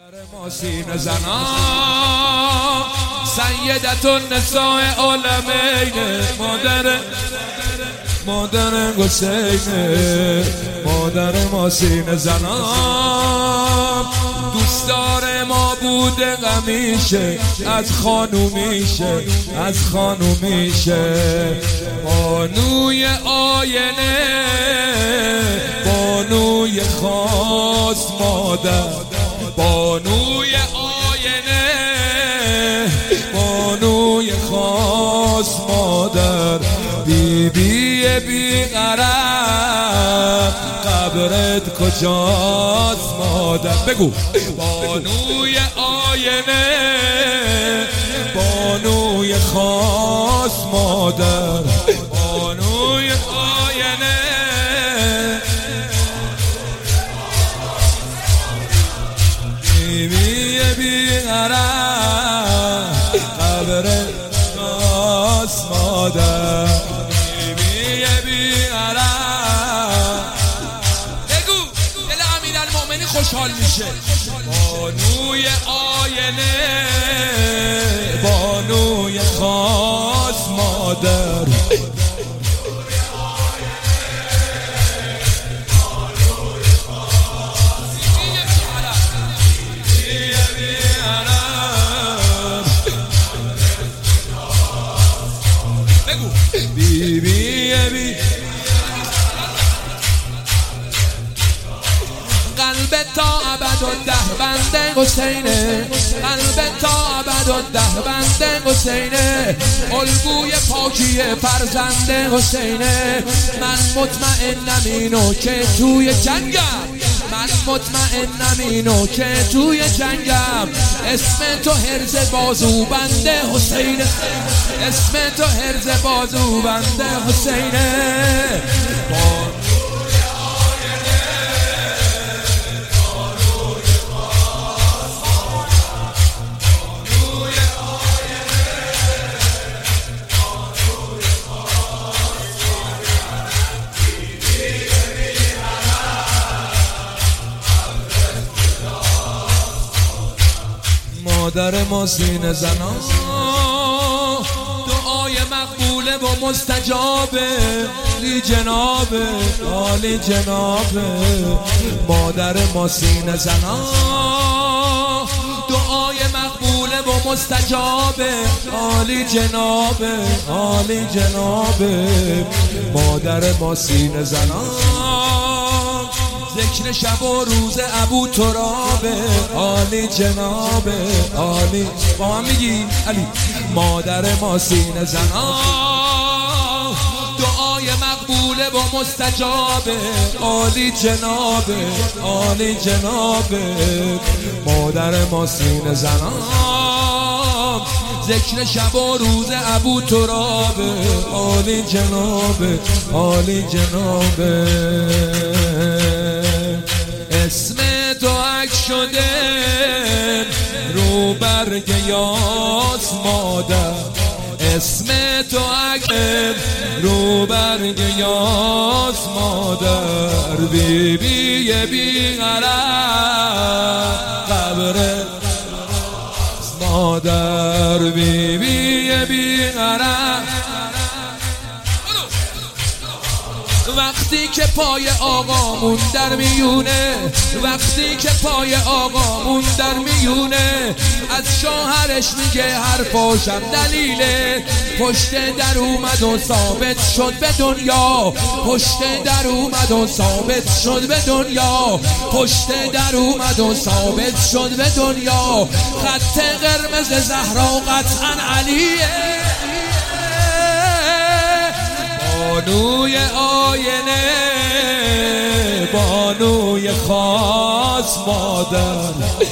ما سینه زنان سیدت النساء عالمین مادر حسین، مادر ما سینه زنان دوستدار ما بوده همیشه، از خانومیشه بانوی آینه، بانوی خاص مادر، بانوی آینه، بانوی خاص مادر، بیبی بی‌غرض قبرت کجاست مادر؟ بگو بانوی آینه، بانوی خاص مادر، بانوی آینه، بیبی بی‌غرض قبرت کجاست مادر، بیبی بی‌غرض. بگو دل امیرالمومنین خوشحال میشه. بانوی آینه، بانوی خاص مادر، بیبی قلب تا ابدالدهر بنده حسینه، قلب تا ابدالدهر بنده حسینه، الگوی پاکی فرزند حسینه. من مطمئنم اینو که توی جنگم، من مطمئنم اینو که توی جنگم، اسم تو هرز بازو بنده حسینه، اسم تو هرز بازو بنده حسینه. مادر ما سینه زنان دعای مقبوله و مستجابه، عالی جنابه، عالی جنابه. مادر ما سینه زنان دعای مقبوله و مستجابه، عالی جنابه، عالی جنابه. مادر ما سینه زنان ذکر شب و روز ابو ترابه، عالی جنابه، عالی. با من میگی علی. مادر ما سینه زنان دعای مقبوله و مستجابه، عالی جنابه، عالی جنابه. مادر ما سینه زنان ذکر شب و روز ابو ترابه، عالی جنابه، عالی جنابه. اسم تو عکس شده رو برگ یاس مادر، اسم تو عکس رو برگ یاس مادر، بیبی بی‌غرض قبر مادر، بیبی بی‌غرض. وقتی که پای آقامون در میونه، وقتی که پای آقامون در میونه، از شوهرش میگه حرفاشم دلیله، پشت در اومد و ثابت شد به دنیا، پشت در اومد و ثابت شد به دنیا، پشت در اومد و ثابت شد به دنیا. خط قرمز زهرا قطعا علیه، بانوی آینه، بانوی خاص مادر،